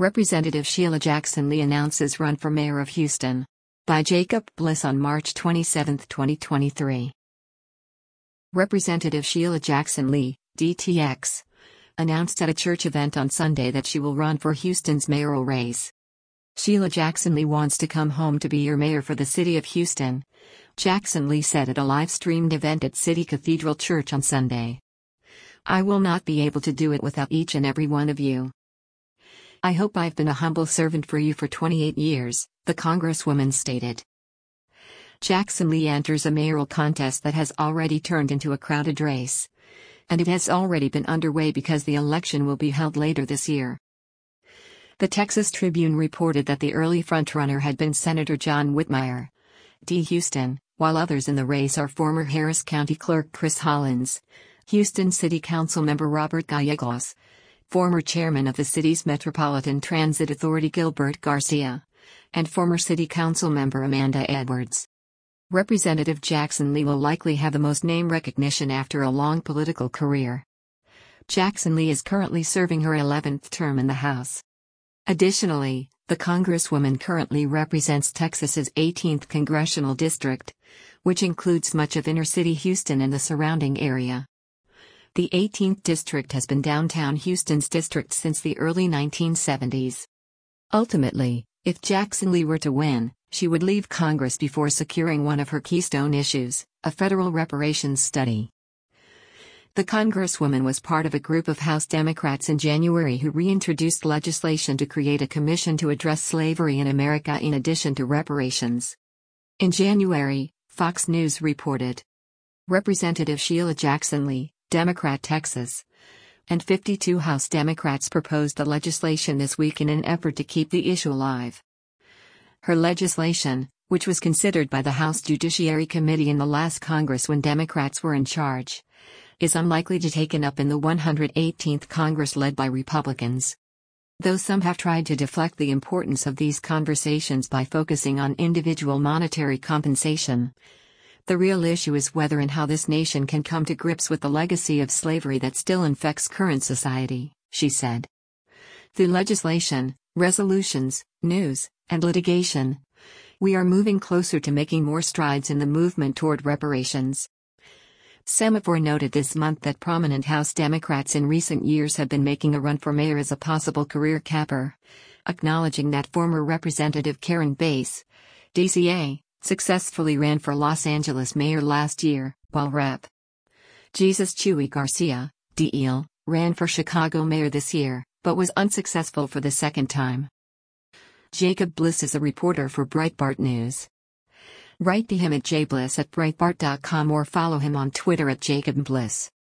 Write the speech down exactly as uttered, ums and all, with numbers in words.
Representative Sheila Jackson Lee announces run for mayor of Houston. By Jacob Bliss on March twenty-seventh, twenty twenty-three. Representative Sheila Jackson Lee, D T X, announced at a church event on Sunday that she will run for Houston's mayoral race. Sheila Jackson Lee wants to come home to be your mayor for the city of Houston, Jackson Lee said at a live-streamed event at City Cathedral Church on Sunday. I will not be able to do it without each and every one of you. I hope I've been a humble servant for you for twenty-eight years, the Congresswoman stated. Jackson Lee enters a mayoral contest that has already turned into a crowded race. And it has already been underway because the election will be held later this year. The Texas Tribune reported that the early frontrunner had been Senator John Whitmire, D. Houston, while others in the race are former Harris County Clerk Chris Hollins, Houston City Council member Robert Gallegos, former chairman of the city's Metropolitan Transit Authority Gilbert Garcia, and former City Council member Amanda Edwards. Representative Jackson Lee will likely have the most name recognition after a long political career. Jackson Lee is currently serving her eleventh term in the House. Additionally, the Congresswoman currently represents Texas's eighteenth congressional district, which includes much of inner-city Houston and the surrounding area. The eighteenth district has been downtown Houston's district since the early nineteen seventies. Ultimately, if Jackson Lee were to win, she would leave Congress before securing one of her keystone issues, a federal reparations study. The Congresswoman was part of a group of House Democrats in January who reintroduced legislation to create a commission to address slavery in America in addition to reparations. In January, Fox News reported. Representative Sheila Jackson Lee, Democrat Texas, and fifty-two House Democrats proposed the legislation this week in an effort to keep the issue alive. Her legislation, which was considered by the House Judiciary Committee in the last Congress when Democrats were in charge, is unlikely to be taken up in the one hundred eighteenth Congress led by Republicans. Though some have tried to deflect the importance of these conversations by focusing on individual monetary compensation, the real issue is whether and how this nation can come to grips with the legacy of slavery that still infects current society, she said. Through legislation, resolutions, news, and litigation, we are moving closer to making more strides in the movement toward reparations. Semaphore noted this month that prominent House Democrats in recent years have been making a run for mayor as a possible career capper, acknowledging that former Representative Karen Bass, D C A, successfully ran for Los Angeles mayor last year, while Rep. Jesus Chuy Garcia, D L, ran for Chicago mayor this year, but was unsuccessful for the second time. Jacob Bliss is a reporter for Breitbart News. Write to him at jbliss at breitbart dot com or follow him on Twitter at Jacob Bliss.